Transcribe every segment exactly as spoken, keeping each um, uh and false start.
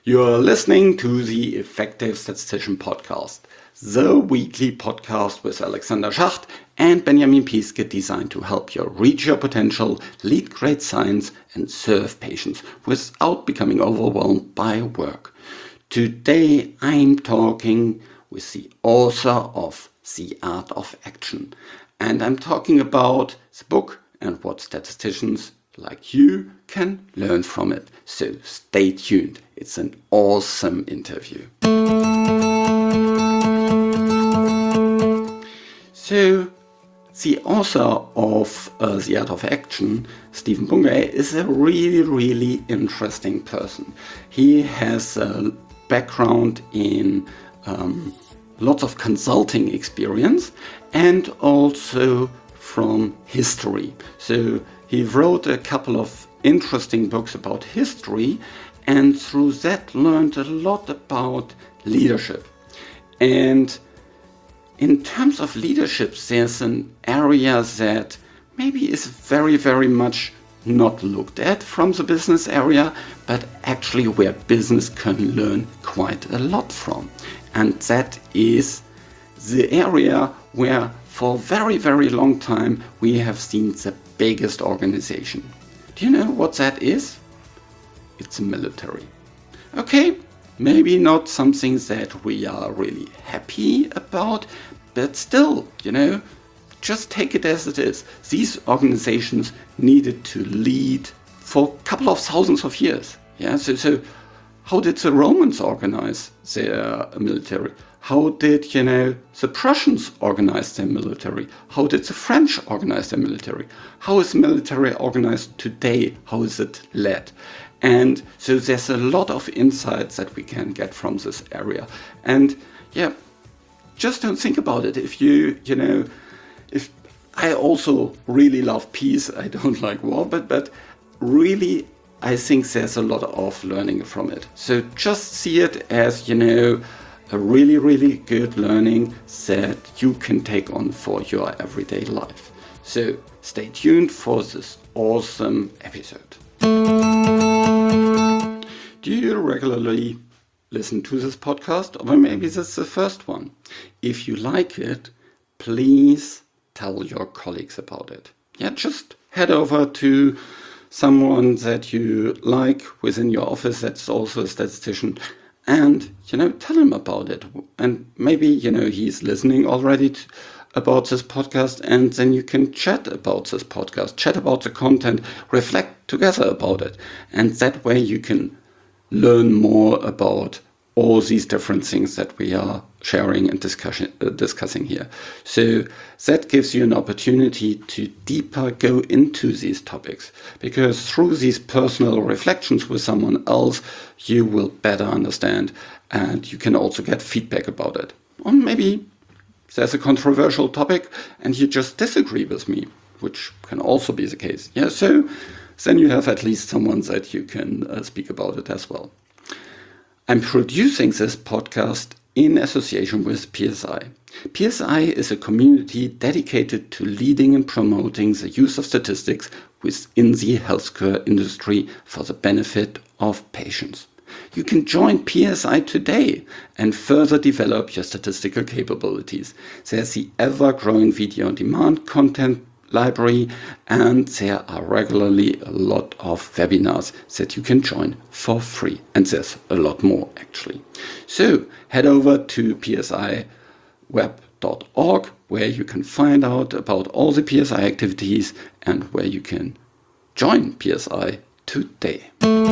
You're listening to the Effective Statistician Podcast, the weekly podcast with Alexander Schacht and Benjamin Piske designed to help you reach your potential, lead great science, and serve patients without becoming overwhelmed by work. Today I'm talking with the author of The Art of Action, and I'm talking about the book and what statisticians like you can learn from it. So stay tuned. It's an awesome interview. So the author of uh, The Art of Action, Stephen Bungay, is a really, really interesting person. He has a background in um, lots of consulting experience and also from history. So he wrote a couple of interesting books about history and through that learned a lot about leadership. And in terms of leadership, there's an area that maybe is very, very much not looked at from the business area, but actually where business can learn quite a lot from. And that is the area where for a very, very long time we have seen the biggest organization. Do you know what that is? It's a military. Okay, maybe not something that we are really happy about, but still, you know, just take it as it is. These organizations needed to lead for a couple of thousands of years. Yeah, so, so how did the Romans organize their military? How did, you know, the Prussians organize their military? How did the French organize their military? How is military organized today? How is it led? And so there's a lot of insights that we can get from this area. And yeah, just don't think about it. If you, you know, if I also really love peace, I don't like war, but, but really, I think there's a lot of learning from it. So just see it as, you know, a really, really good learning that you can take on for your everyday life. So stay tuned for this awesome episode. Do you regularly listen to this podcast? Or maybe this is the first one. If you like it, please tell your colleagues about it. Yeah, just head over to someone that you like within your office that's also a statistician and, you know, tell him about it. And maybe, you know, he's listening already to, about this podcast, and then you can chat about this podcast, chat about the content, reflect together about it. And that way you can learn more about all these different things that we are sharing and discussion, uh, discussing here. So that gives you an opportunity to deeper go into these topics, because through these personal reflections with someone else, you will better understand and you can also get feedback about it. Or maybe there's a controversial topic and you just disagree with me, which can also be the case. Yeah, so then you have at least someone that you can uh, speak about it as well. I'm producing this podcast in association with P S I. P S I is a community dedicated to leading and promoting the use of statistics within the healthcare industry for the benefit of patients. You can join P S I today and further develop your statistical capabilities. There's the ever-growing video-on-demand content library, and there are regularly a lot of webinars that you can join for free. And there's a lot more actually. So head over to p s i web dot org where you can find out about all the P S I activities and where you can join P S I today.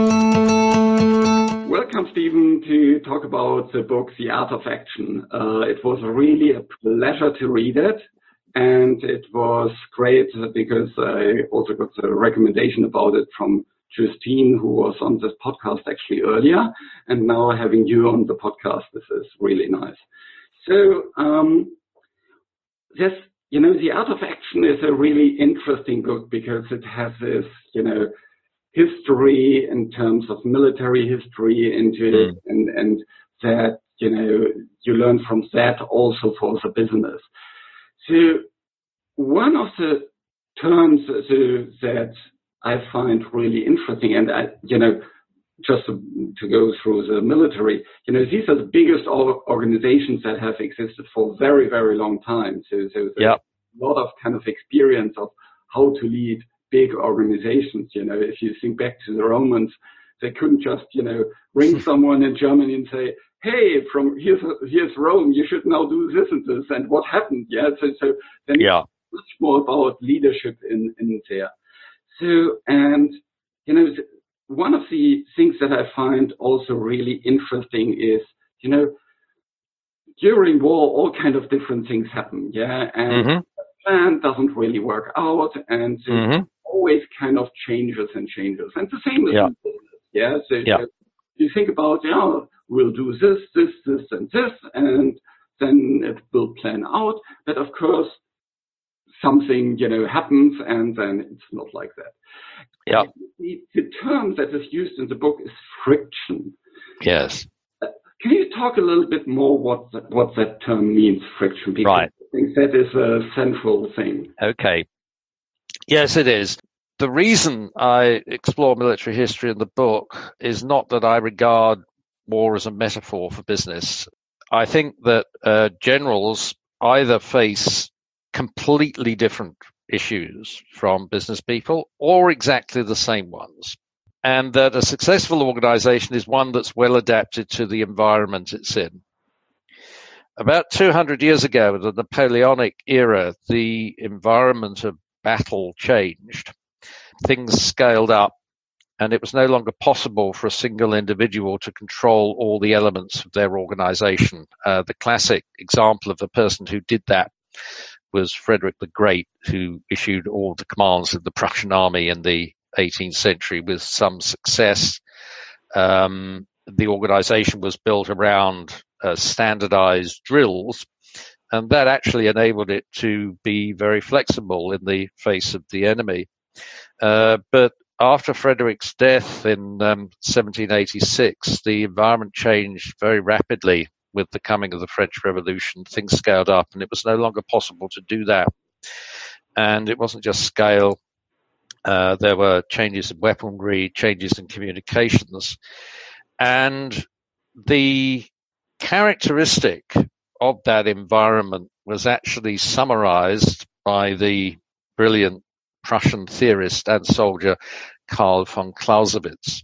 Welcome, Stephen, to talk about the book, The Art of Action. Uh, it was really a pleasure to read it. And it was great because I also got a recommendation about it from Justine, who was on this podcast actually earlier. And now having you on the podcast, this is really nice. So, um, this, you know, The Art of Action is a really interesting book because it has this, you know, history in terms of military history into it, mm. and, and that, you know, you learn from that also for the business. So one of the terms uh, that I find really interesting, and I, you know, just to, to go through the military, you know, these are the biggest organizations that have existed for a very, very long time. So, so there's yep. a lot of kind of experience of how to lead big organizations. You know, if you think back to the Romans, they couldn't just, you know, ring someone in Germany and say, hey, from here's here's Rome, you should now do this and this, and what happened? Yeah, so so then yeah. it's much more about leadership in in there. So, and you know, one of the things that I find also really interesting is, you know, during war, all kind of different things happen. Yeah, and mm-hmm. the plan doesn't really work out, and so mm-hmm. always kind of changes and changes, and the same is yeah. in business. Yeah, so, yeah. so you think about, you know, we'll do this, this, this, and this, and then it will plan out. But of course, something, you know, happens, and then it's not like that. Yeah. The, the term that is used in the book is friction. Yes. Uh, can you talk a little bit more what that, what that term means, friction? Because right. I think that is a central thing. Okay. Yes, it is. The reason I explore military history in the book is not that I regard war as a metaphor for business. I think that uh, generals either face completely different issues from business people or exactly the same ones, and that a successful organization is one that's well adapted to the environment it's in. About two hundred years ago, in the Napoleonic era, the environment of battle changed. Things scaled up, and it was no longer possible for a single individual to control all the elements of their organization. Uh, the classic example of the person who did that was Frederick the Great, who issued all the commands of the Prussian army in the eighteenth century with some success. Um, the organization was built around uh, standardized drills, and that actually enabled it to be very flexible in the face of the enemy. Uh, but after Frederick's death in um, seventeen eighty-six, the environment changed very rapidly with the coming of the French Revolution. Things scaled up, and it was no longer possible to do that. And it wasn't just scale. Uh, there were changes in weaponry, changes in communications. And the characteristic of that environment was actually summarized by the brilliant Prussian theorist and soldier Karl von Clausewitz.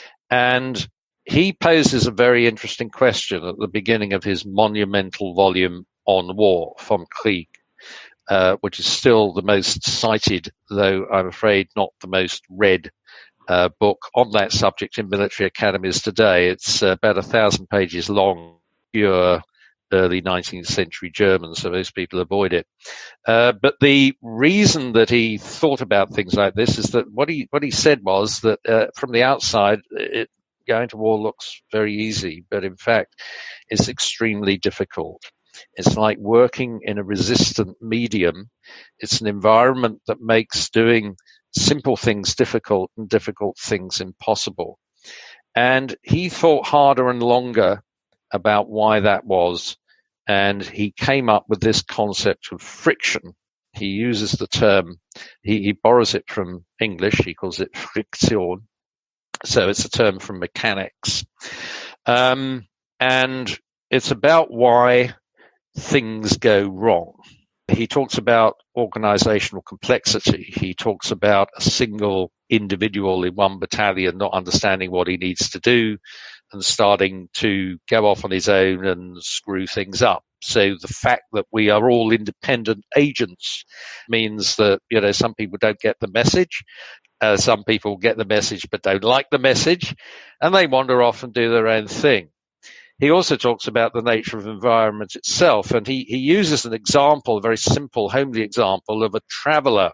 And he poses a very interesting question at the beginning of his monumental volume on war, Vom Krieg, uh, which is still the most cited, though I'm afraid not the most read uh, book on that subject in military academies today. It's uh, about a thousand pages long, pure early nineteenth century German, so most people avoid it. Uh, but the reason that he thought about things like this is that what he what he said was that uh, from the outside, it, going to war looks very easy, but in fact, it's extremely difficult. It's like working in a resistant medium. It's an environment that makes doing simple things difficult and difficult things impossible. And he thought harder and longer about why that was, and he came up with this concept of friction. He uses the term, he, he borrows it from English, he calls it Friktion, so it's a term from mechanics. Um, and it's about why things go wrong. He talks about organizational complexity. He talks about a single individual in one battalion not understanding what he needs to do and starting to go off on his own and screw things up. So the fact that we are all independent agents means that, you know, some people don't get the message. Uh, some people get the message but don't like the message, and they wander off and do their own thing. He also talks about the nature of environment itself, and he, he uses an example, a very simple, homely example of a traveler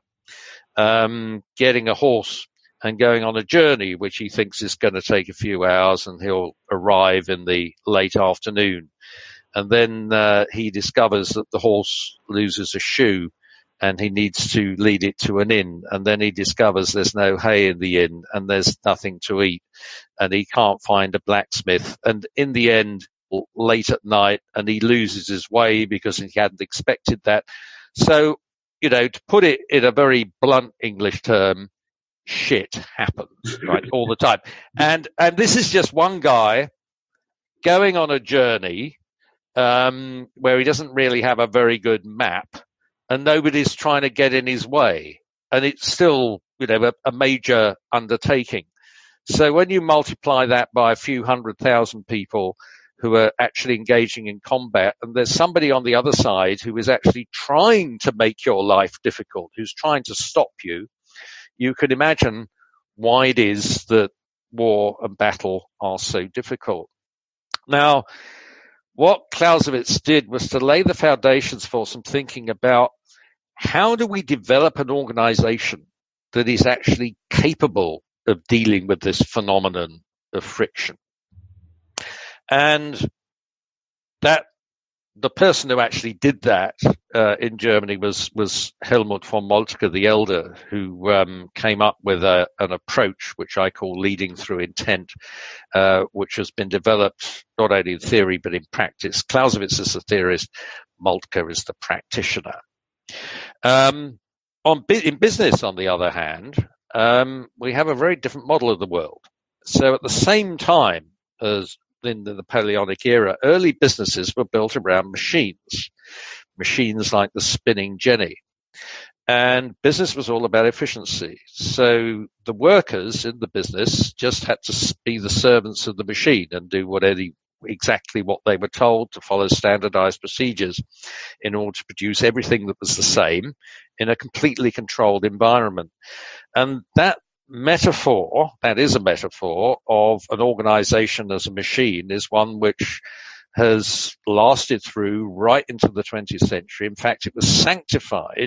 um, getting a horse and going on a journey which he thinks is going to take a few hours, and he'll arrive in the late afternoon. And then uh, he discovers that the horse loses a shoe, and he needs to lead it to an inn. And then he discovers there's no hay in the inn, and there's nothing to eat, and he can't find a blacksmith. And in the end, late at night, and he loses his way because he hadn't expected that. So, you know, to put it in a very blunt English term, shit happens, right, all the time. And and this is just one guy going on a journey um, where he doesn't really have a very good map, and nobody's trying to get in his way. And it's still, you know, a, a major undertaking. So when you multiply that by a few hundred thousand people who are actually engaging in combat, and there's somebody on the other side who is actually trying to make your life difficult, who's trying to stop you, you can imagine why it is that war and battle are so difficult. Now, what Clausewitz did was to lay the foundations for some thinking about how do we develop an organization that is actually capable of dealing with this phenomenon of friction. And that the person who actually did that uh, in Germany was was Helmut von Moltke the Elder, who um, came up with a, an approach which I call leading through intent, uh, which has been developed not only in theory but in practice. Clausewitz is the theorist, Moltke is the practitioner. Um, on in business, on the other hand, um, we have a very different model of the world. So at the same time as in the Napoleonic era, early businesses were built around machines, machines like the spinning jenny. And business was all about efficiency. So the workers in the business just had to be the servants of the machine and do what any, exactly what they were told, to follow standardized procedures in order to produce everything that was the same in a completely controlled environment. And that metaphor, that is a metaphor of an organization as a machine, is one which has lasted through right into the twentieth century. In fact, it was sanctified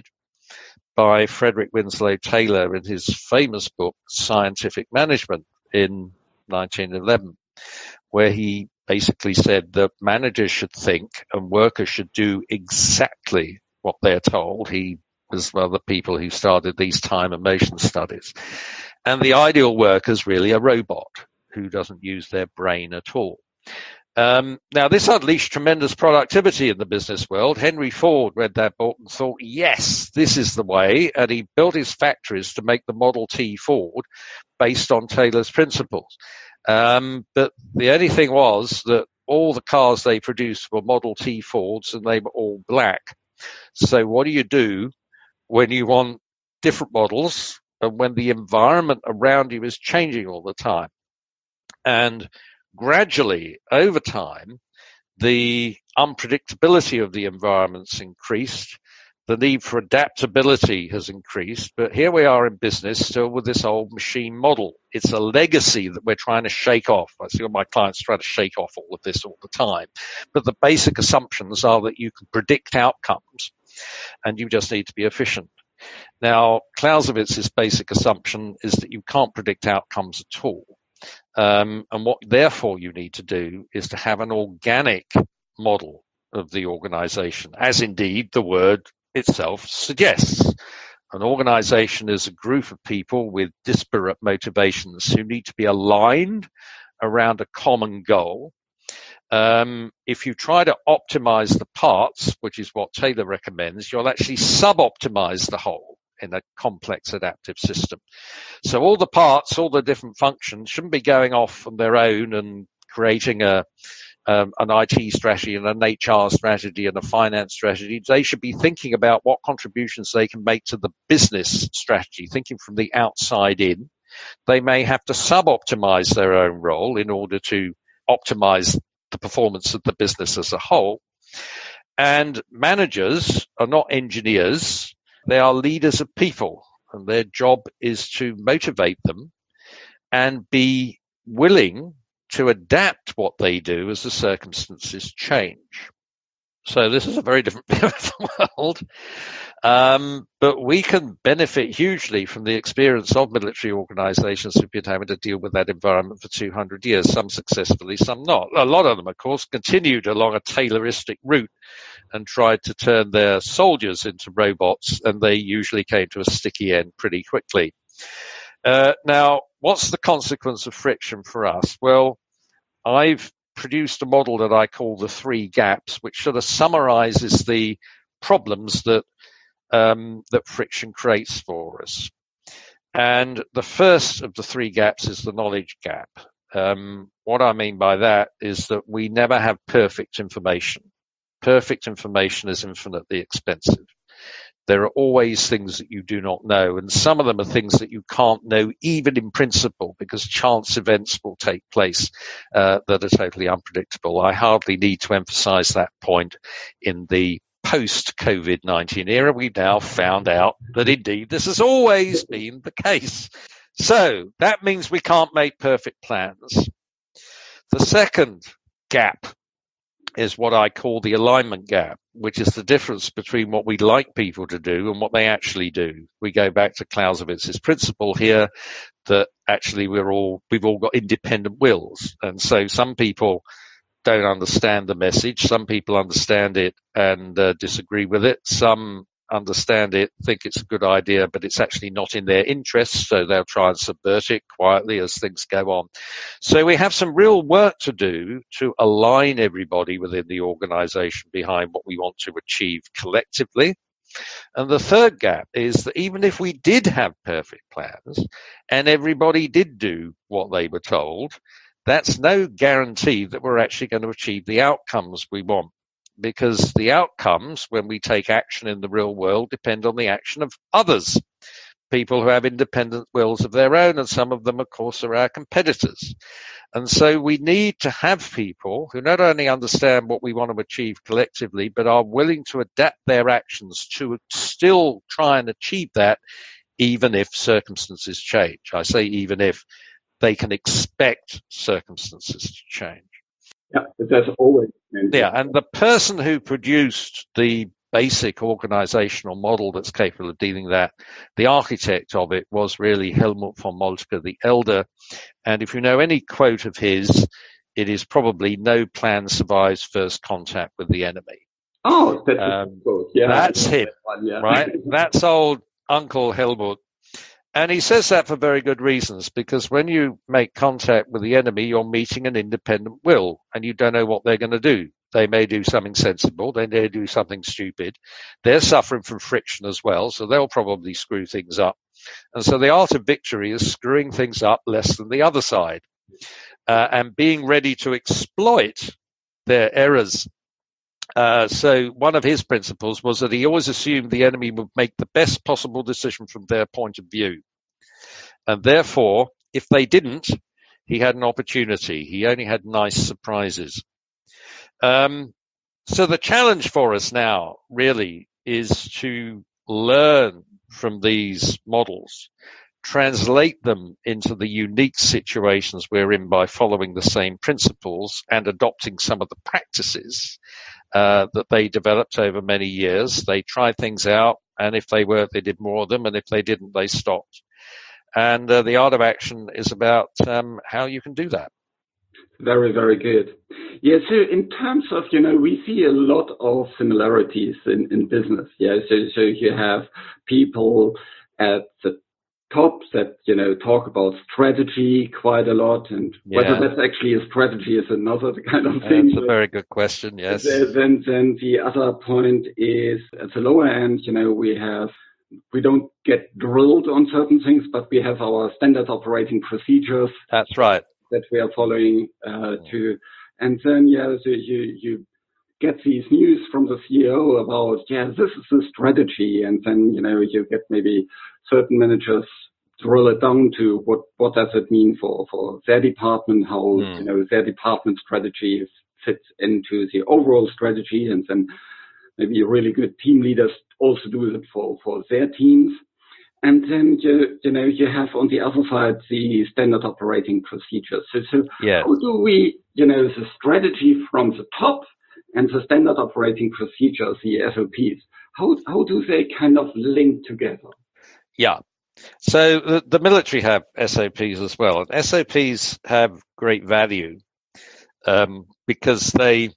by Frederick Winslow Taylor in his famous book, Scientific Management, in nineteen eleven, where he basically said that managers should think and workers should do exactly what they're told. He was one of the people who started these time and motion studies. And the ideal worker is really a robot who doesn't use their brain at all. Um, now, this unleashed tremendous productivity in the business world. Henry Ford read that book and thought, yes, this is the way. And he built his factories to make the Model T Ford based on Taylor's principles. Um, but the only thing was that all the cars they produced were Model T Fords and they were all black. So what do you do when you want different models and when the environment around you is changing all the time? And gradually, over time, the unpredictability of the environments increased. The need for adaptability has increased. But here we are in business still with this old machine model. It's a legacy that we're trying to shake off. I see all my clients try to shake off all of this all the time. But the basic assumptions are that you can predict outcomes and you just need to be efficient. Now, Clausewitz's basic assumption is that you can't predict outcomes at all. Um, and what therefore you need to do is to have an organic model of the organization, as indeed the word itself suggests. An organization is a group of people with disparate motivations who need to be aligned around a common goal. Um, if you try to optimize the parts, which is what Taylor recommends, you'll actually sub-optimize the whole in a complex adaptive system. So all the parts, all the different functions shouldn't be going off on their own and creating a um, an I T strategy and an H R strategy and a finance strategy. They should be thinking about what contributions they can make to the business strategy, thinking from the outside in. They may have to sub-optimize their own role in order to optimize the performance of the business as a whole. And managers are not engineers. They are leaders of people, and their job is to motivate them and be willing to adapt what they do as the circumstances change. So this is a very different view of the world, um, but we can benefit hugely from the experience of military organizations who've been having to deal with that environment for two hundred years, some successfully, some not. A lot of them, of course, continued along a Tayloristic route and tried to turn their soldiers into robots, and they usually came to a sticky end pretty quickly. Uh, now, what's the consequence of friction for us? Well, I've produced a model that I call the three gaps, which sort of summarizes the problems that um, that friction creates for us. And the first of the three gaps is the knowledge gap. Um, what I mean by that is that we never have perfect information. Perfect information is infinitely expensive. There are always things that you do not know, and some of them are things that you can't know even in principle, because chance events will take place uh, that are totally unpredictable. I hardly need to emphasize that point. In the post-COVID nineteen era, we've now found out that indeed this has always been the case. So that means we can't make perfect plans. The second gap is what I call the alignment gap, which is the difference between what we like people to do and what they actually do. We go back to Clausewitz's principle here that actually we're all, we've all got independent wills. And so some people don't understand the message. Some people understand it and uh, disagree with it. Some understand it, think it's a good idea, but it's actually not in their interests, so they'll try and subvert it quietly as things go on. So we have some real work to do to align everybody within the organization behind what we want to achieve collectively. And the third gap is that even if we did have perfect plans and everybody did do what they were told, that's no guarantee that we're actually going to achieve the outcomes we want. Because the outcomes, when we take action in the real world, depend on the action of others, people who have independent wills of their own, and some of them, of course, are our competitors. And so we need to have people who not only understand what we want to achieve collectively, but are willing to adapt their actions to still try and achieve that, even if circumstances change. I say even if they can expect circumstances to change. Yeah, there's always. Yeah, and the person who produced the basic organizational model that's capable of dealing with that, the architect of it was really Helmut von Moltke the Elder. And if you know any quote of his, it is probably "No plan survives first contact with the enemy." Oh, that's um, quote. Yeah, that's him, that one, yeah. right? That's old Uncle Helmut. And he says that for very good reasons, because when you make contact with the enemy, you're meeting an independent will, and you don't know what they're going to do. They may do something sensible. They may do something stupid. They're suffering from friction as well, so they'll probably screw things up. And so the art of victory is screwing things up less than the other side, uh, and being ready to exploit their errors. Uh, so one of his principles was that he always assumed the enemy would make the best possible decision from their point of view. And therefore, if they didn't, he had an opportunity. He only had nice surprises. Um, so the challenge for us now really is to learn from these models, translate them into the unique situations we're in by following the same principles and adopting some of the practices uh, that they developed over many years. They tried things out, and if they worked, they did more of them, and if they didn't, they stopped. And uh, the art of action is about um, how you can do that. Very, very good. Yeah, so in terms of, you know, we see a lot of similarities in, in business. Yeah, so, so you have people at the top that, you know, talk about strategy quite a lot, and Yeah. whether that's actually a strategy is another kind of thing. That's a very good question, yes. Then, then the other point is at the lower end, you know, we have, we don't get drilled on certain things, but we have our standard operating procedures. That's right. That we are following uh, to, and then yeah, so you you get these news from the C E O about yeah, this is the strategy, and then you know you get maybe certain managers drill it down to what what does it mean for for their department, how mm. you know their department strategy fits into the overall strategy, and then maybe really good team leaders also do it for for their teams. And then, you, you know, you have on the other side the standard operating procedures. So, so yes. How do we, you know, the strategy from the top and the standard operating procedures, the S O Ps, how, how do they kind of link together? Yeah. So the, the military have S O Ps as well. And S O Ps have great value um, because they,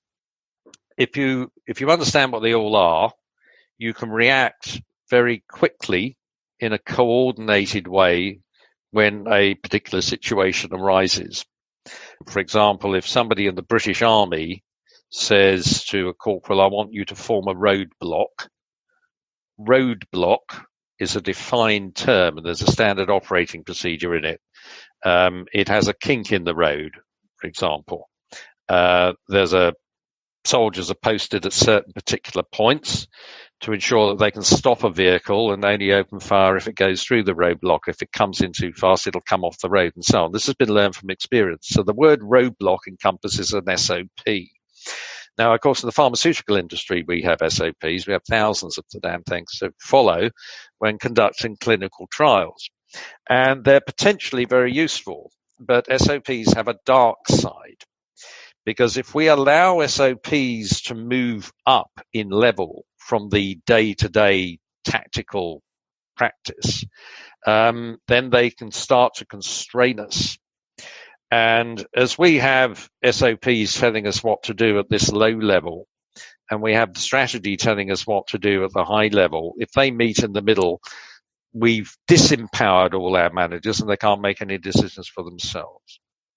if you, if you understand what they all are, you can react very quickly in a coordinated way when a particular situation arises. For example, if somebody in the British Army says to a corporal, I want you to form a roadblock, roadblock is a defined term, and there's a standard operating procedure in it. Um, it has a kink in the road, for example. Uh, there's a soldiers are posted at certain particular points to ensure that they can stop a vehicle and only open fire if it goes through the roadblock. If it comes in too fast, it'll come off the road and so on. This has been learned from experience. So the word roadblock encompasses an S O P. Now, of course, in the pharmaceutical industry, we have S O Ps. We have thousands of the damn things to follow when conducting clinical trials. And they're potentially very useful, but S O Ps have a dark side. Because if we allow S O Ps to move up in level from the day-to-day tactical practice, um, then they can start to constrain us. And as we have S O Ps telling us what to do at this low level, and we have the strategy telling us what to do at the high level, if they meet in the middle, we've disempowered all our managers and they can't make any decisions for themselves.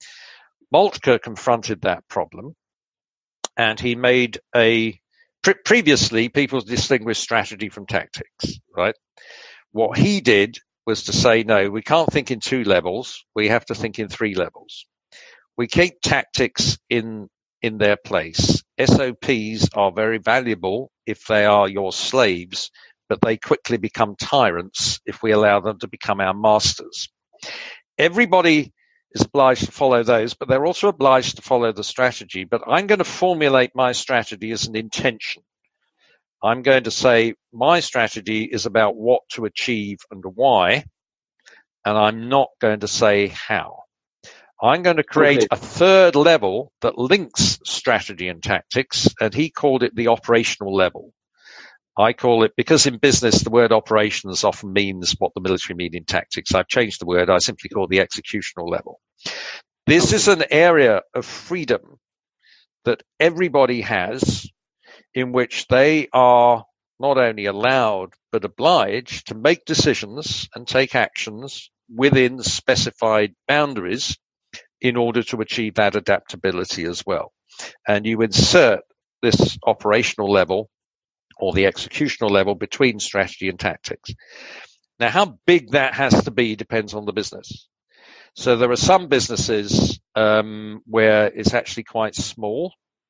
Moltke confronted that problem, and he made a pre- previously people distinguished strategy from tactics, right? What he did was to say, no, we can't think in two levels. We have to think in three levels. We keep tactics in in their place. S O Ps are very valuable if they are your slaves, but they quickly become tyrants if we allow them to become our masters. Everybody is obliged to follow those, but they're also obliged to follow the strategy. But I'm going to formulate my strategy as an intention. I'm going to say my strategy is about what to achieve and why, and I'm not going to say how. I'm going to create okay. a third level that links strategy and tactics, and he called it the operational level. I call it, because in business the word operations often means what the military mean in tactics. I've changed the word. I simply call it the executional level. This is an area of freedom that everybody has, in which they are not only allowed but obliged to make decisions and take actions within specified boundaries in order to achieve that adaptability as well. And you insert this operational level or the executional level between strategy and tactics. Now, how big that has to be depends on the business. So there are some businesses um, where it's actually quite small.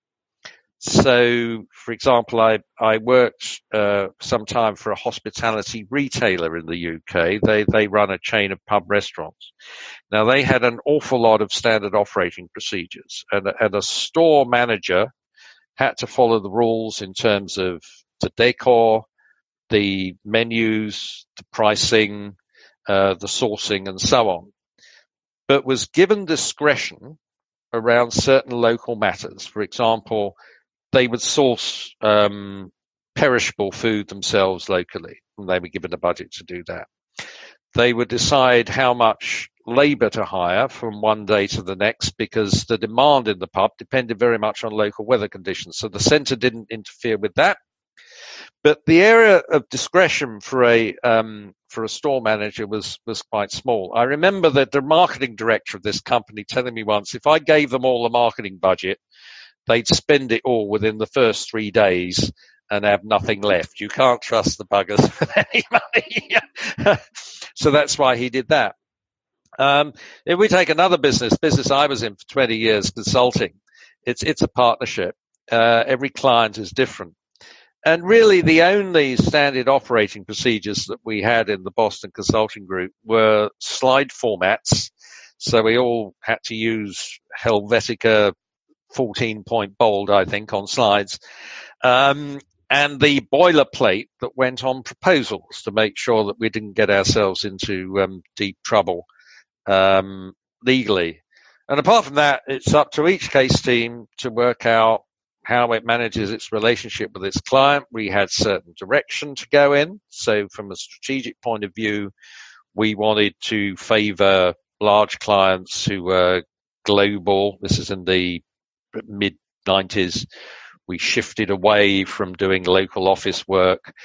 So, for example, I, I worked uh, some time for a hospitality retailer in the U K. They, they run a chain of pub restaurants. Now, they had an awful lot of standard operating procedures, and, and a store manager had to follow the rules in terms of the decor, the menus, the pricing, uh, the sourcing, and so on, but was given discretion around certain local matters. For example, they would source um, perishable food themselves locally, and they were given a budget to do that. They would decide how much labor to hire from one day to the next, because the demand in the pub depended very much on local weather conditions. So the centre didn't interfere with that. But the area of discretion for a um, for a store manager was was quite small. I remember that the marketing director of this company telling me once, if I gave them all the marketing budget, they'd spend it all within the first three days and have nothing left. You can't trust the buggers with any money. So that's why he did that. Um, if we take another business, business I was in for twenty years, consulting, it's it's a partnership. Uh, every client is different. And really, the only standard operating procedures that we had in the Boston Consulting Group were slide formats. So we all had to use Helvetica fourteen point bold, I think, on slides. Um, and the boilerplate that went on proposals to make sure that we didn't get ourselves into um, deep trouble um, legally. And apart from that, it's up to each case team to work out how it manages its relationship with its client. We had certain direction to go in. So from a strategic point of view, we wanted to favor large clients who were global. This is in the mid nineties. We shifted away from doing local office work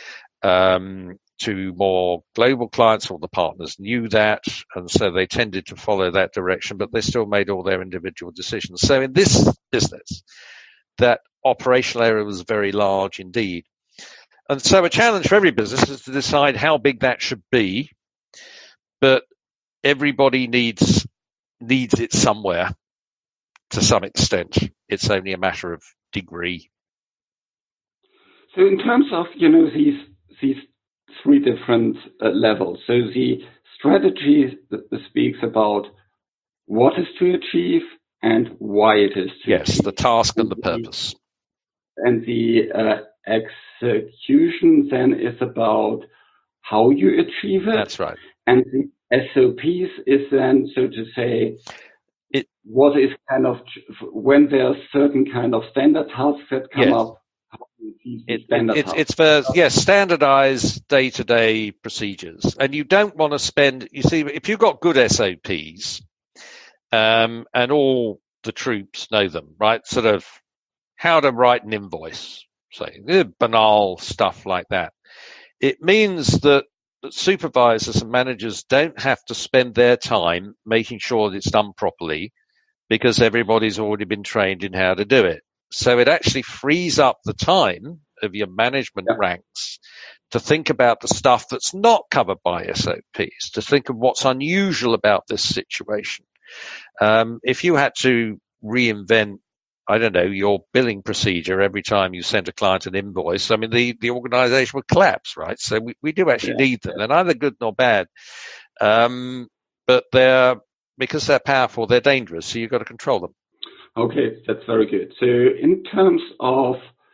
um, to more global clients. All the partners knew that, and so they tended to follow that direction, but they still made all their individual decisions. So in this business, that operational area was very large indeed. And so a challenge for every business is to decide how big that should be, but everybody needs needs it somewhere to some extent. It's only a matter of degree. So in terms of, you know, these these three different uh, levels, so the strategy speaks about what is to achieve and why it is to yes, achieve. Yes, the task and the purpose. And the uh, execution then is about how you achieve it. That's right. And the S O Ps is then, so to say, it, what is kind of, when there are certain kind of standard tasks that come yes. up, how you achieve it, standard it, tasks. It's for, yes, standardized day-to-day procedures. And you don't want to spend, you see, if you've got good S O Ps, um, and all the troops know them, right? Sort of how to write an invoice, say, banal stuff like that. It means that, that supervisors and managers don't have to spend their time making sure that it's done properly because everybody's already been trained in how to do it. So it actually frees up the time of your management yeah. ranks to think about the stuff that's not covered by S O Ps, to think of what's unusual about this situation. Um, if you had to reinvent, I don't know, your billing procedure every time you send a client an invoice, I mean, the, the organization would collapse, right? So we, we do actually yeah. need them. They're neither good nor bad. Um, but they're, because they're powerful, they're dangerous. So you've got to control them. Okay, that's very good. So in terms of,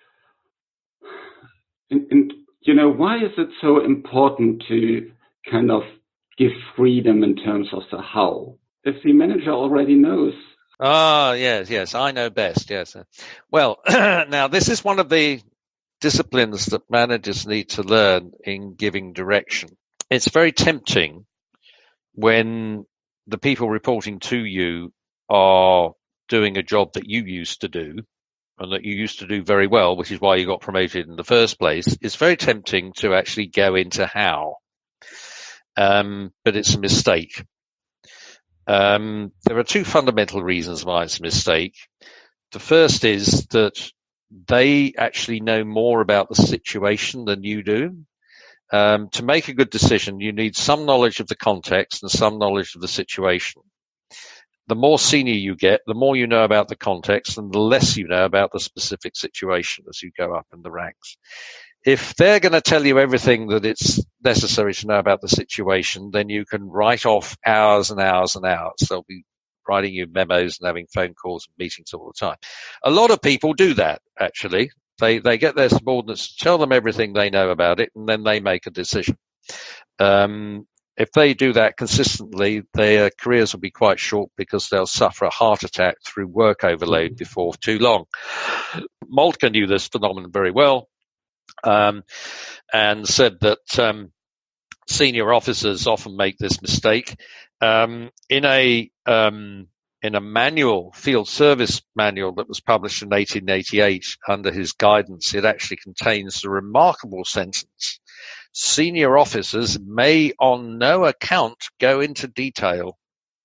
in, in, you know, why is it so important to kind of give freedom in terms of the how? If the manager already knows. Ah, yes, yes, I know best, yes. Well, now this is one of the disciplines that managers need to learn in giving direction. It's very tempting when the people reporting to you are doing a job that you used to do and that you used to do very well, which is why you got promoted in the first place. It's very tempting to actually go into how, um, but it's a mistake. Um, there are two fundamental reasons why it's a mistake. The first is that they actually know more about the situation than you do. Um, to make a good decision, you need some knowledge of the context and some knowledge of the situation. The more senior you get, the more you know about the context and the less you know about the specific situation as you go up in the ranks. If they're going to tell you everything that it's necessary to know about the situation, then you can write off hours and hours and hours. They'll be writing you memos and having phone calls and meetings all the time. A lot of people do that, actually. They they get their subordinates to tell them everything they know about it, and then they make a decision. Um, if they do that consistently, their careers will be quite short because they'll suffer a heart attack through work overload before too long. Moltke knew this phenomenon very well. Um, and said that um, senior officers often make this mistake. Um, in a um, in a manual, field service manual that was published in eighteen eighty-eight under his guidance, it actually contains the remarkable sentence: "Senior officers may on no account go into detail,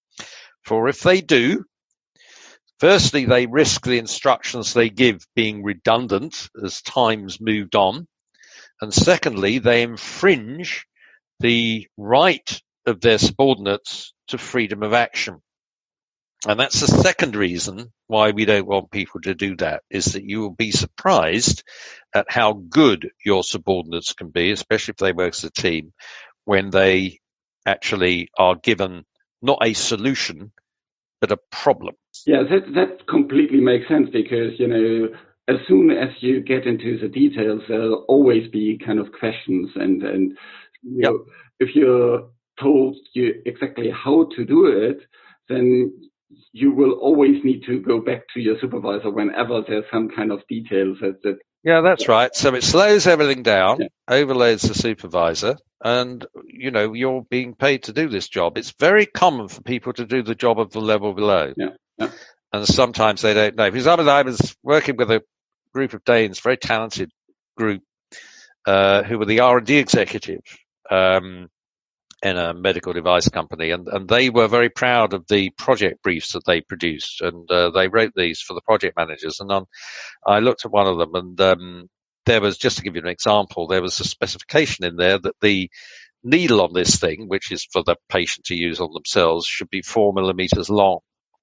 for if they do, firstly, they risk the instructions they give being redundant as time's moved on. And secondly, they infringe the right of their subordinates to freedom of action." And that's the second reason why we don't want people to do that, is that you will be surprised at how good your subordinates can be, especially if they work as a team, when they actually are given not a solution, but a problem. Yeah, that, that completely makes sense because, you know, as soon as you get into the details, there'll always be kind of questions, and and you yep. know, if you're told you exactly how to do it, then you will always need to go back to your supervisor whenever there's some kind of details that. that yeah, that's right. So it slows everything down, yeah. overloads the supervisor, and you know you're being paid to do this job. It's very common for people to do the job of the level below, yeah. Yeah. and sometimes they don't know. Because I was working with a group of Danes, very talented group, uh, who were the R and D executive um, in a medical device company, and, and they were very proud of the project briefs that they produced, and uh, they wrote these for the project managers. And um, I looked at one of them, and um, there was, just to give you an example, there was a specification in there that the needle on this thing, which is for the patient to use on themselves, should be four millimeters long.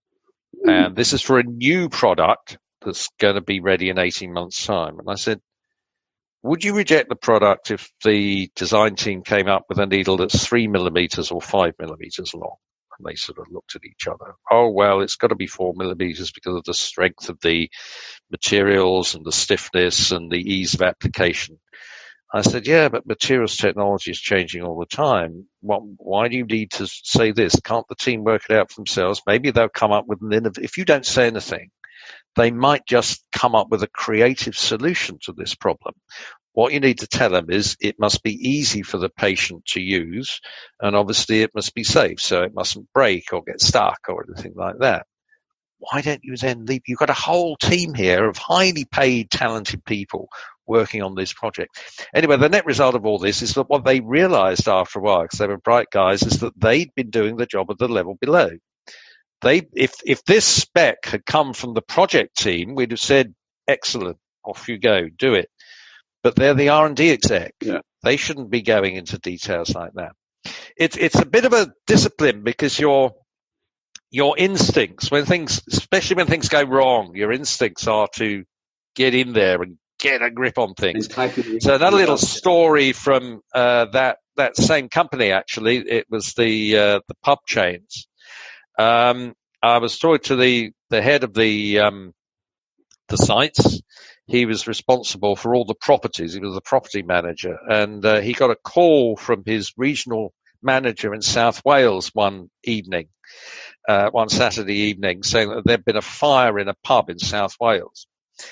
And this is for a new product that's going to be ready in eighteen months' time. And I said, would you reject the product if the design team came up with a needle that's three millimeters or five millimeters long? And they sort of looked at each other. Oh, well, it's got to be four millimeters because of the strength of the materials and the stiffness and the ease of application. I said, yeah, but materials technology is changing all the time. What, why do you need to say this? Can't the team work it out for themselves? Maybe they'll come up with an innovative. If you don't say anything, they might just come up with a creative solution to this problem. What you need to tell them is it must be easy for the patient to use, and obviously it must be safe, so it mustn't break or get stuck or anything like that. Why don't you then leave? You've got a whole team here of highly paid, talented people working on this project. Anyway, the net result of all this is that what they realized after a while, because they were bright guys, is that they'd been doing the job at the level below. They, if, if this spec had come from the project team, we'd have said, excellent, off you go, do it. But they're the R and D exec. Yeah. They shouldn't be going into details like that. It's, it's a bit of a discipline because your, your instincts, when things, especially when things go wrong, your instincts are to get in there and get a grip on things. So another little story from uh, that that same company, actually, it was the uh, the pub chains. Um, I was talking to the the head of the um, the sites. He was responsible for all the properties. He was the property manager, and uh, he got a call from his regional manager in South Wales one evening, uh, one Saturday evening, saying that there'd been a fire in a pub in South Wales.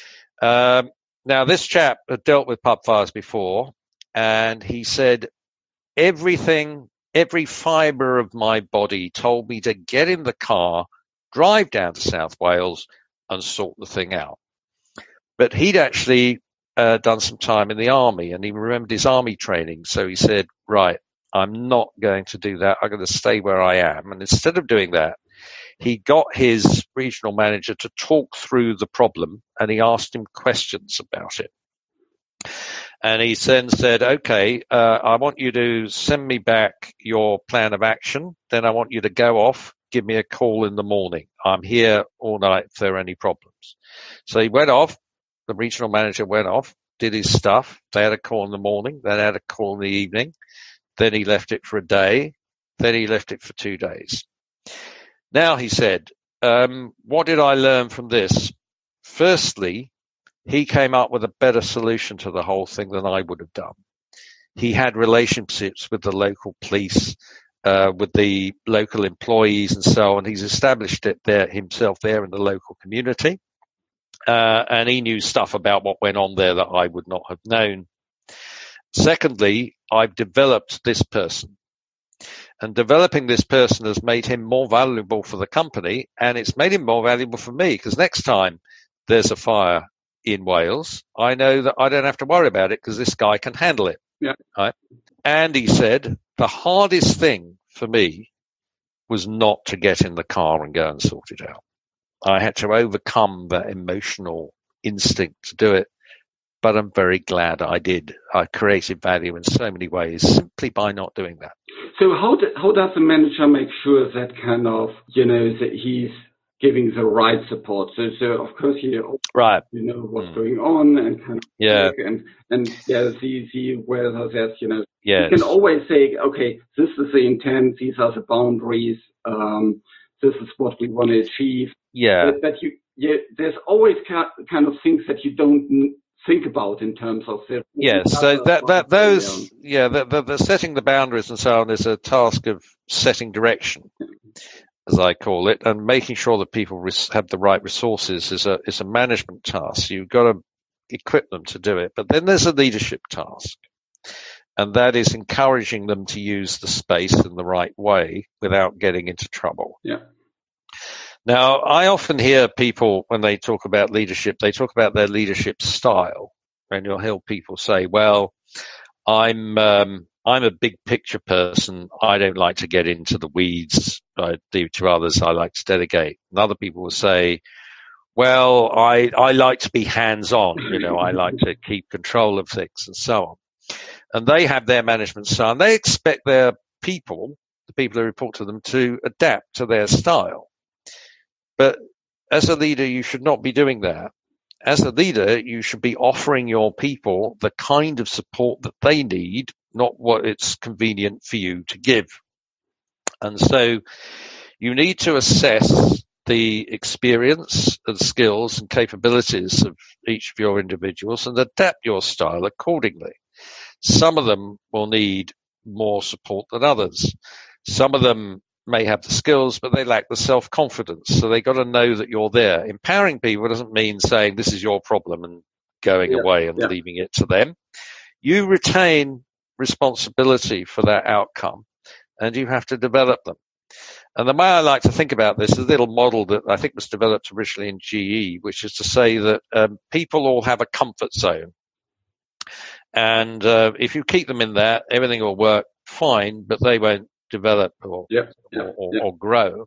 Um, Now, this chap had dealt with pub fires before, and he said, everything, every fibre of my body told me to get in the car, drive down to South Wales, and sort the thing out. But he'd actually uh, done some time in the army, and he remembered his army training. So he said, right, I'm not going to do that. I'm going to stay where I am. And instead of doing that, he got his regional manager to talk through the problem, and he asked him questions about it. And he then said, okay, uh, I want you to send me back your plan of action. Then I want you to go off, give me a call in the morning. I'm here all night if there are any problems. So he went off. The regional manager went off, did his stuff. They had a call in the morning. They had a call in the evening. Then he left it for a day. Then he left it for two days. Now, he said, um, what did I learn from this? Firstly, he came up with a better solution to the whole thing than I would have done. He had relationships with the local police, uh, with the local employees and so on. He's established it there himself there in the local community. Uh, and he knew stuff about what went on there that I would not have known. Secondly, I've developed this person. And developing this person has made him more valuable for the company, and it's made him more valuable for me, because next time there's a fire in Wales, I know that I don't have to worry about it because this guy can handle it. Yeah. Right? And he said, the hardest thing for me was not to get in the car and go and sort it out. I had to overcome that emotional instinct to do it. But I'm very glad I did. I created value in so many ways simply by not doing that. So how do, how does the manager make sure that kind of, you know, that he's giving the right support? So, so of course, he right. you know what's mm. going on and kind of yeah, and and yeah, see see whether there's you know yes. you can always say, okay, this is the intent, these are the boundaries, um, this is what we want to achieve. Yeah, but, but you, yeah, there's always kind of things that you don't think about in terms of the yes so that that those yeah the, the, the setting the boundaries and so on is a task of setting direction, as I call it, and making sure that people res- have the right resources is a is a management task. You've got to equip them to do it. But then there's a leadership task, and that is encouraging them to use the space in the right way without getting into trouble. Yeah. Now, I often hear people, when they talk about leadership, they talk about their leadership style. And you'll hear people say, well, I'm um, I'm a big picture person. I don't like to get into the weeds. I do to others. I like to delegate. And other people will say, well, I, I like to be hands-on, you know, I like to keep control of things and so on. And they have their management style, and they expect their people, the people who report to them, to adapt to their style. But as a leader, you should not be doing that. As a leader, you should be offering your people the kind of support that they need, not what it's convenient for you to give. And so you need to assess the experience and skills and capabilities of each of your individuals and adapt your style accordingly. Some of them will need more support than others. Some of them may have the skills, but they lack the self-confidence. So they got to know that you're there. Empowering people doesn't mean saying this is your problem and going yeah, away and yeah. leaving it to them. You retain responsibility for that outcome, and you have to develop them. And the way I like to think about this is a little model that I think was developed originally in G E, which is to say that um, people all have a comfort zone. And uh, if you keep them in that, everything will work fine, but they won't develop or, yeah, yeah, or, or, yeah. or grow.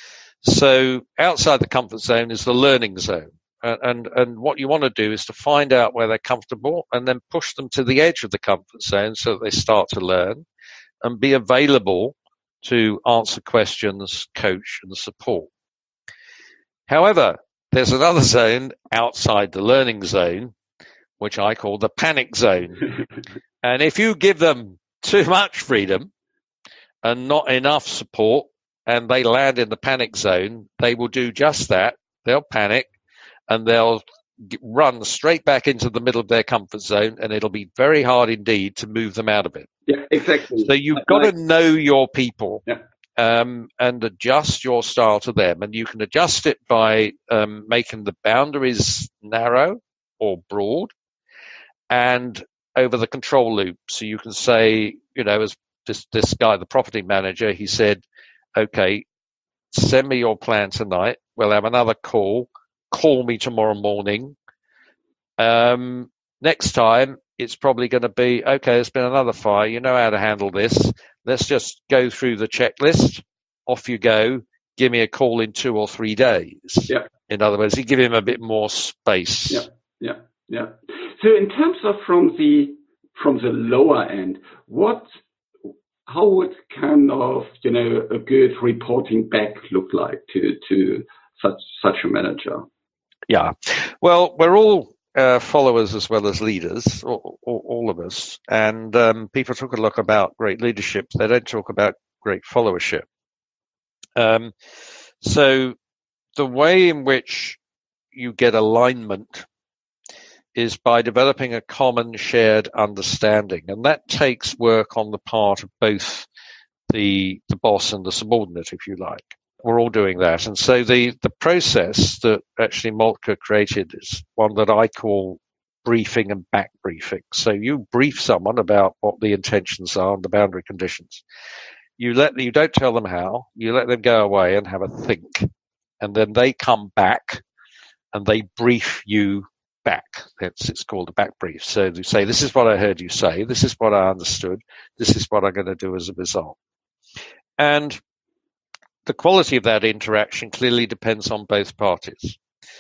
So outside the comfort zone is the learning zone. And, and, and what you want to do is to find out where they're comfortable and then push them to the edge of the comfort zone so that they start to learn and be available to answer questions, coach, and support. However, there's another zone outside the learning zone, which I call the panic zone. And if you give them too much freedom and not enough support, and they land in the panic zone, they will do just that. They'll panic, and they'll run straight back into the middle of their comfort zone, and it'll be very hard indeed to move them out of it. Yeah, exactly. So you've got to know your people, yeah. um, and adjust your style to them. And you can adjust it by um, making the boundaries narrow or broad and over the control loop. So you can say, you know, as this, this guy, the property manager, he said, okay, send me your plan tonight. We'll have another call. Call me tomorrow morning. Um, next time, it's probably going to be, okay, there's been another fire. You know how to handle this. Let's just go through the checklist. Off you go. Give me a call in two or three days. Yeah. In other words, you give him a bit more space. Yeah, yeah, yeah. So in terms of from the from the lower end, what how would kind of, you know, a good reporting back look like to to such such a manager? Yeah. Well, we're all uh, followers as well as leaders, all, all, all of us. And um, people talk a lot about great leadership. They don't talk about great followership. Um, so the way in which you get alignment is by developing a common shared understanding. And that takes work on the part of both the, the boss and the subordinate, if you like. We're all doing that. And so the, the process that actually Moltke created is one that I call briefing and back briefing. So you brief someone about what the intentions are and the boundary conditions. You let you don't tell them how, you let them go away and have a think. And then they come back and they brief you back. It's, it's called a back brief. So they say, this is what I heard you say. This is what I understood. This is what I'm going to do as a result. And the quality of that interaction clearly depends on both parties.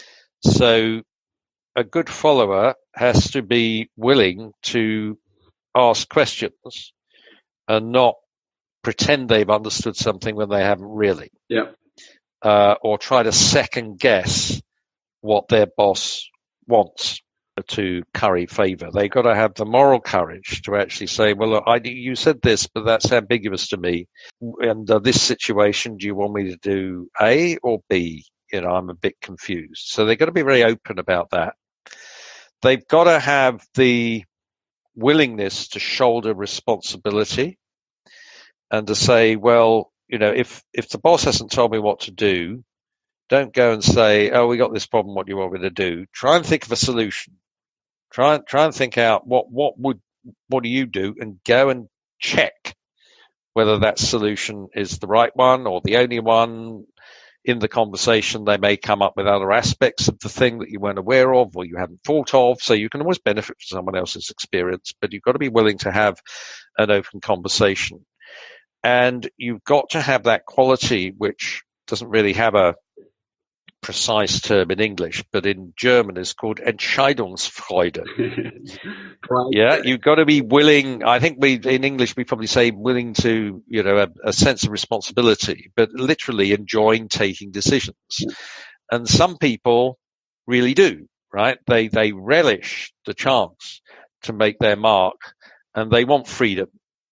So a good follower has to be willing to ask questions and not pretend they've understood something when they haven't really. Yeah. Uh, or try to second guess what their boss wants to curry favor. They've got to have the moral courage to actually say, well, look, I, you said this, but that's ambiguous to me. And uh, this situation, do you want me to do A or B? You know, I'm a bit confused. So they've got to be very open about that. They've got to have the willingness to shoulder responsibility and to say, well, you know, if, if the boss hasn't told me what to do, don't go and say, oh, we got this problem, what do you want me to do? Try and think of a solution. Try, try and think out what, what would, what do you do, and go and check whether that solution is the right one or the only one. In the conversation, they may come up with other aspects of the thing that you weren't aware of or you hadn't thought of. So you can always benefit from someone else's experience, but you've got to be willing to have an open conversation. And you've got to have that quality, which doesn't really have a precise term in English, but in German it's called Entscheidungsfreude. Right. Yeah, you've got to be willing. I think we, in English, we probably say willing to, you know, a, a sense of responsibility, but literally enjoying taking decisions. Yeah. And some people really do, right? They, they relish the chance to make their mark and they want freedom.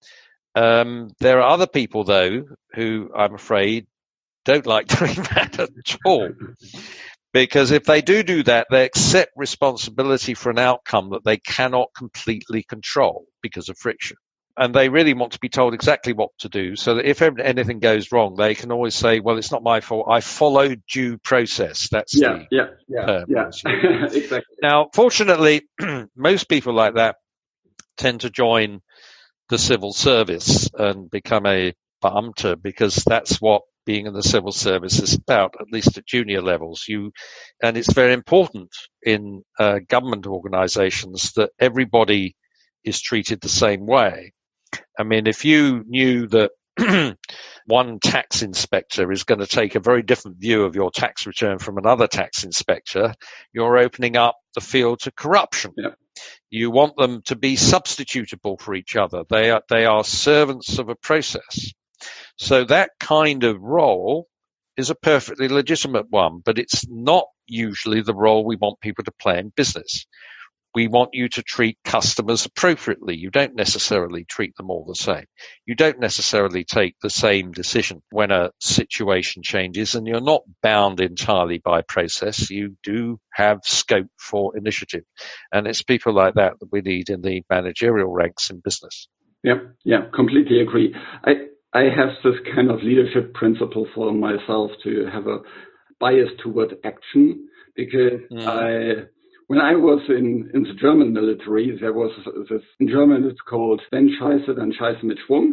Um, there are other people though, who I'm afraid don't like doing that at all. Because if they do do that, they accept responsibility for an outcome that they cannot completely control because of friction. And they really want to be told exactly what to do so that if anything goes wrong, they can always say, well, it's not my fault. I followed due process. That's yeah, the yeah, yeah, term. Yeah. Exactly. Now, fortunately, most people like that tend to join the civil service and become a Beamter because that's what being in the civil service is about, at least at junior levels. You, and it's very important in uh, government organizations that everybody is treated the same way. I mean, if you knew that one tax inspector is going to take a very different view of your tax return from another tax inspector, you're opening up the field to corruption. Yeah. You want them to be substitutable for each other. They are, they are servants of a process. So that kind of role is a perfectly legitimate one, but it's not usually the role we want people to play in business. We want you to treat customers appropriately. You don't necessarily treat them all the same. You don't necessarily take the same decision when a situation changes, and you're not bound entirely by process. You do have scope for initiative. And it's people like that that we need in the managerial ranks in business. Yeah, yeah, completely agree. I I have this kind of leadership principle for myself to have a bias toward action because mm. I, when I was in, in the German military, there was this, in German it's called wenn Scheiße, dann Scheiße mit Schwung.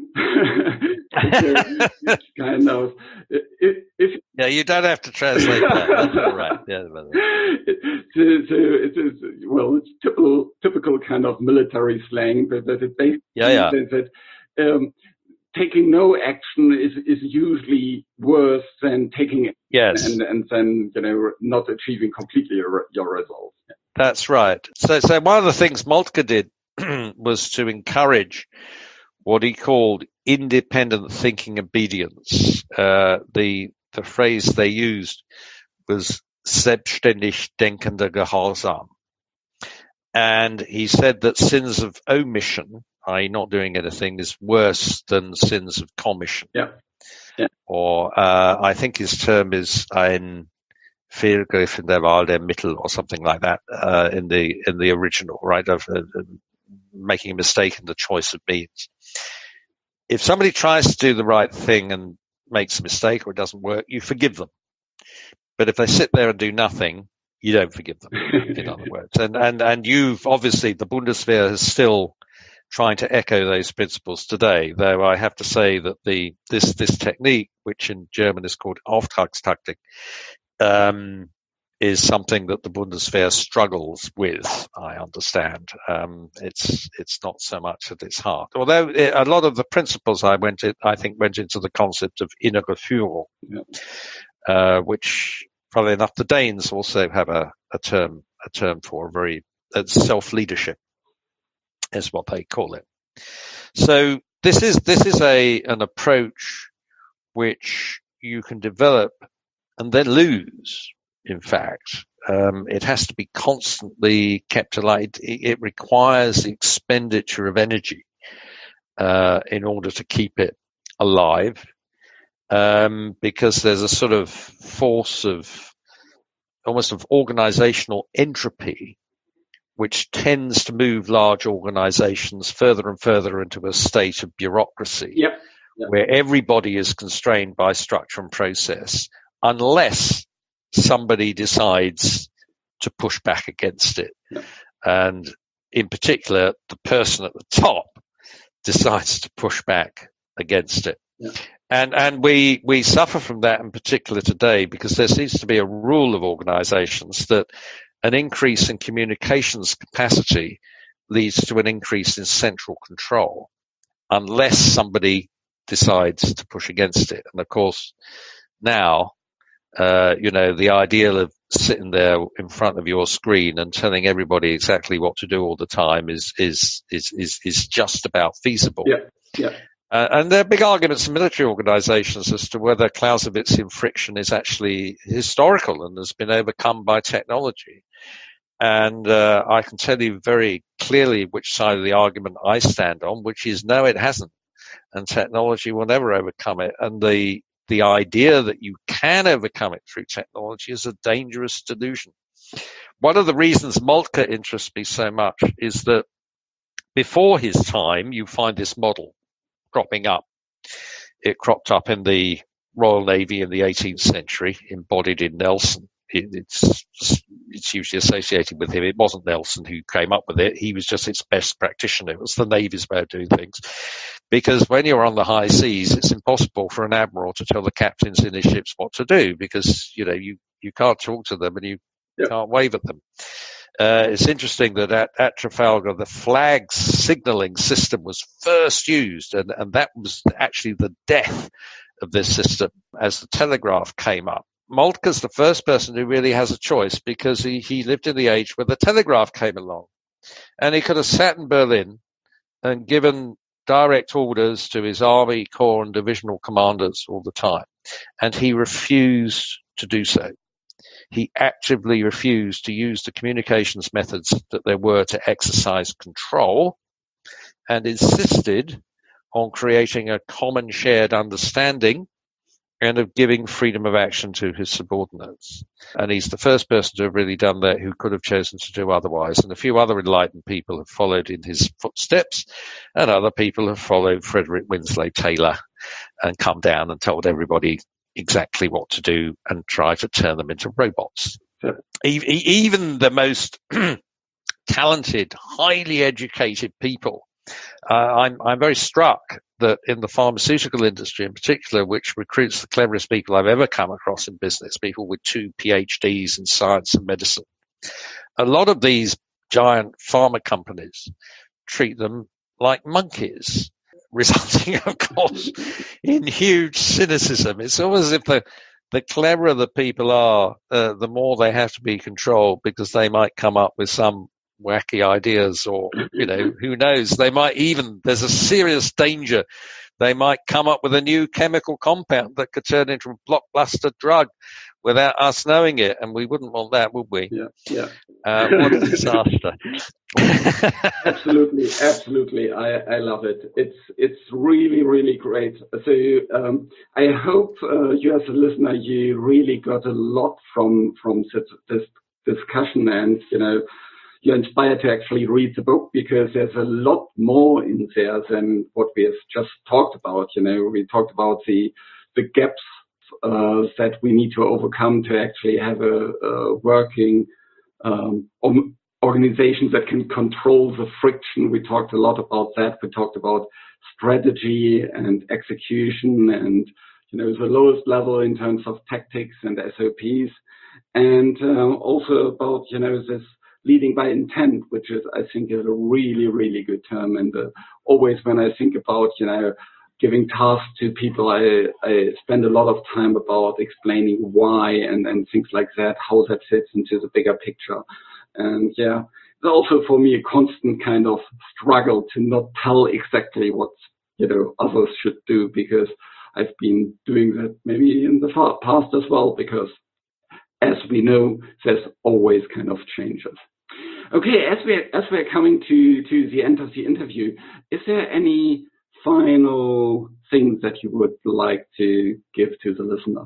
It's kind of, if, if yeah, you don't have to translate that. That's all right. Yeah, so, so it is, well, it's typical, typical kind of military slang, but that it basically yeah, yeah. says that um, taking no action is, is usually worse than taking yes. and, and then, you know, not achieving completely your, your results. Yeah. That's right. So, so one of the things Moltke did was to encourage what he called independent thinking obedience. Uh, the, the phrase they used was selbstständig denkender Gehorsam. And he said that sins of omission, that is not doing anything, is worse than sins of commission. Yeah. Yeah. Or uh, I think his term is ein Fehlgriff in der Wahl der Mittel or something like that uh, in the in the original, right, of uh, making a mistake in the choice of means. If somebody tries to do the right thing and makes a mistake or it doesn't work, you forgive them. But if they sit there and do nothing, you don't forgive them, in other words. And, and, and you've obviously, the Bundeswehr is still trying to echo those principles today, though I have to say that the, this, this technique, which in German is called Auftragstaktik, um, is something that the Bundeswehr struggles with, I understand. Um, it's, it's not so much at its heart. Although it, a lot of the principles I went in, I think went into the concept of innere Führung, yeah. uh, which, funnily enough, the Danes also have a, a term, a term for very, uh, self-leadership is what they call it. So this is, this is a, an approach which you can develop and then lose. In fact, um, it has to be constantly kept alive. It, it requires the expenditure of energy uh, in order to keep it alive, um, because there's a sort of force of almost of organizational entropy, which tends to move large organizations further and further into a state of bureaucracy, yep. Yep. where everybody is constrained by structure and process, unless somebody decides to push back against it. Yeah. And in particular, the person at the top decides to push back against it. Yeah. And, and we, we suffer from that in particular today because there seems to be a rule of organizations that an increase in communications capacity leads to an increase in central control unless somebody decides to push against it. And of course, now Uh, you know, the ideal of sitting there in front of your screen and telling everybody exactly what to do all the time is is is is, is just about feasible. Yeah, yeah. Uh, and there are big arguments in military organizations as to whether Clausewitzian friction is actually historical and has been overcome by technology. And uh, I can tell you very clearly which side of the argument I stand on, which is no, it hasn't. And technology will never overcome it. And the the idea that you can overcome it through technology is a dangerous delusion. One of the reasons Moltke interests me so much is that before his time, you find this model cropping up. It cropped up in the Royal Navy in the eighteenth century, embodied in Nelson. It, it's it's usually associated with him. It wasn't Nelson who came up with it. He was just its best practitioner. It was the Navy's way of doing things. Because when you're on the high seas, it's impossible for an admiral to tell the captains in his ships what to do because, you know, you, you can't talk to them and you yep. can't wave at them. Uh, it's interesting that at, at Trafalgar, the flag signaling system was first used, and, and that was actually the death of this system as the telegraph came up. Moltke's the first person who really has a choice because he, he lived in the age where the telegraph came along. And he could have sat in Berlin and given direct orders to his army, corps, and divisional commanders all the time. And he refused to do so. He actively refused to use the communications methods that there were to exercise control and insisted on creating a common shared understanding and of giving freedom of action to his subordinates. And he's the first person to have really done that who could have chosen to do otherwise. And a few other enlightened people have followed in his footsteps, and other people have followed Frederick Winslow Taylor and come down and told everybody exactly what to do and try to turn them into robots. Sure. Even the most talented, highly educated people. Uh, I'm, I'm very struck that in the pharmaceutical industry in particular, which recruits the cleverest people I've ever come across in business, people with two PhDs in science and medicine, a lot of these giant pharma companies treat them like monkeys, resulting, of course, in huge cynicism. It's almost as if the, the cleverer the people are, uh, the more they have to be controlled because they might come up with some wacky ideas, or, you know, who knows, they might even, there's a serious danger, they might come up with a new chemical compound that could turn into a blockbuster drug without us knowing it, and we wouldn't want that, would we? Yeah, yeah. Uh, what a disaster. Absolutely, absolutely. I, I love it. It's it's really, really great. So um, I hope uh, you as a listener, you really got a lot from from this discussion, and, you know, you're inspired to actually read the book because there's a lot more in there than what we have just talked about. You know, we talked about the the gaps uh, that we need to overcome to actually have a, a working um, organization that can control the friction. We talked a lot about that. We talked about strategy and execution and, you know, the lowest level in terms of tactics and S O Ps, and uh, also about, you know, this leading by intent, which is, I think, is a really, really good term. And uh, always when I think about, you know, giving tasks to people, I, I spend a lot of time about explaining why and, and things like that, how that fits into the bigger picture. And yeah, it's also for me a constant kind of struggle to not tell exactly what, you know, others should do, because I've been doing that maybe in the past as well, because as we know, there's always kind of changes. Okay, as we're as we're coming to to the end of the interview, is there any final things that you would like to give to the listener?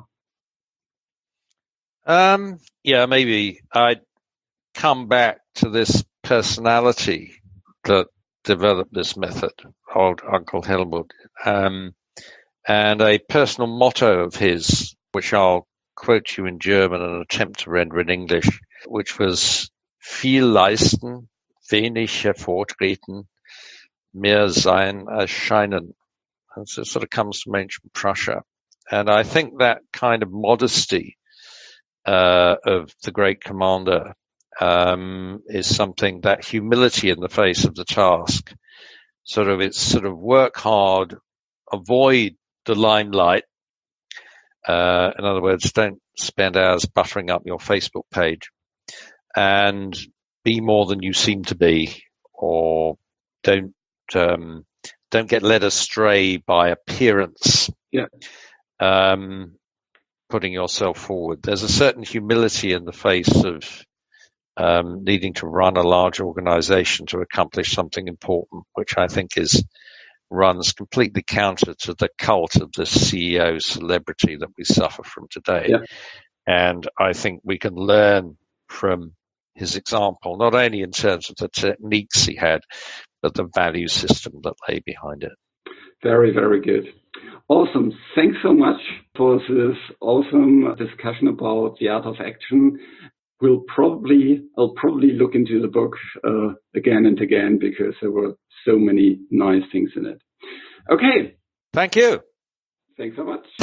Um, yeah, maybe I'd come back to this personality that developed this method, old Uncle Helmut, um, and a personal motto of his, which I'll quote you in German and attempt to render in English, which was viel leisten, wenig hervortreten, mehr sein als scheinen. And so it sort of comes from ancient Prussia. And I think that kind of modesty uh, of the great commander um, is something, that humility in the face of the task. Sort of, it's sort of work hard, avoid the limelight, Uh, in other words, don't spend hours buttering up your Facebook page, and be more than you seem to be, or don't um, don't get led astray by appearance. Yeah. Um, putting yourself forward. There's a certain humility in the face of um, needing to run a large organization to accomplish something important, which I think is runs completely counter to the cult of the C E O celebrity that we suffer from today. Yeah. And I think we can learn from his example, not only in terms of the techniques he had, but the value system that lay behind it. Very, very good. Awesome. Thanks so much for this awesome discussion about the art of action. We'll probably, I'll probably look into the book uh, again and again because there were so many nice things in it. Okay. Thank you. Thanks so much.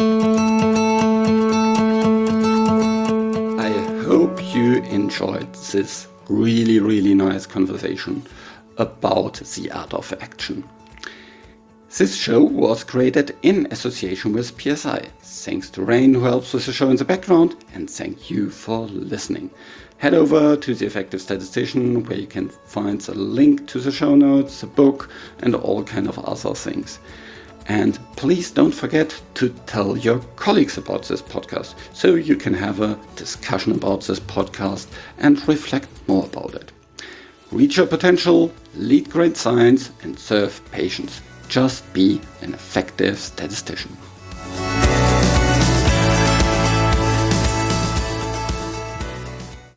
I hope you enjoyed this really, really nice conversation about the art of action. This show was created in association with P S I. Thanks to Rain, who helps with the show in the background, and thank you for listening. Head over to The Effective Statistician, where you can find a link to the show notes, the book, and all kind of other things. And please don't forget to tell your colleagues about this podcast, so you can have a discussion about this podcast and reflect more about it. Reach your potential, lead great science, and serve patients. Just be an effective statistician.